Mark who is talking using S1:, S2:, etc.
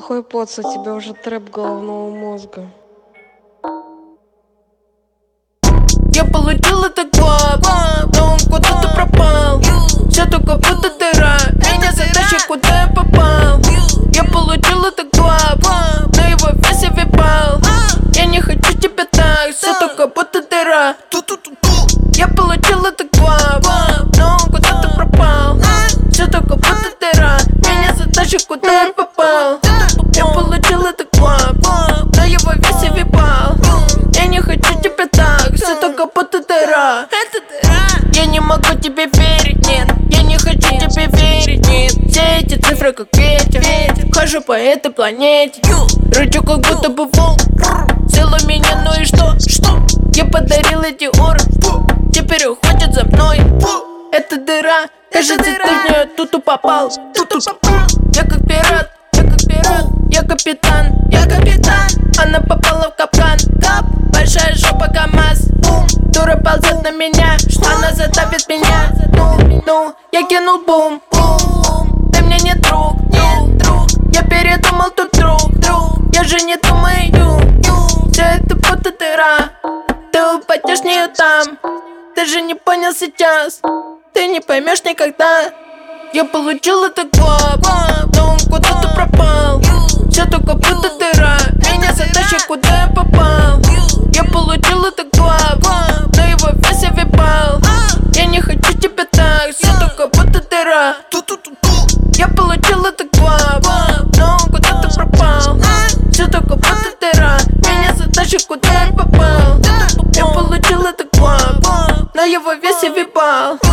S1: Плохой поц, у тебя уже трэп головного мозга.
S2: Я получил это клаб, но он куда-то пропал. Все только будто дыра, меня затащит, куда я попал. Я получил это клаб, но его весь я випал. Я не хочу тебя так, все только будто дыра. Я получил это клаб, но он куда-то пропал. Все только будто дыра, меня затащит, куда я попал. Я получил это клаб, но его весь я випал. Я не хочу тебя так, все только будто дыра. Я не могу тебе верить, нет. Я не хочу тебе верить, нет. Все эти цифры как ветер, хожу по этой планете. Рычу как будто бы волк, взяла меня, ну и что? Я подарил эти оры, теперь уходят за мной. Это дыра, кажется, ты в нее тут попал. Я как пират, я капитан, она попала в капкан. Большая жопа КамАЗ, дура ползет на меня, она задавит меня. Ну, я кинул бум, ты мне не друг. Я передумал тут, друг. Я же не думаю, все это будто дыра. Ты упадешь в нее там, ты же не понял сейчас, ты не поймешь никогда. Я получил это клаб, но он куда-то пропал. Все только будто дыра, меня затащит, куда я попал. Я получил это клаб, но его весь я випал. Я не хочу тебя так, все только будто дыра. Я получил это клаб, но он куда-то пропал. Все только будто дыра, меня затащит, куда я попал. Я получил это клаб, но его весь я випал.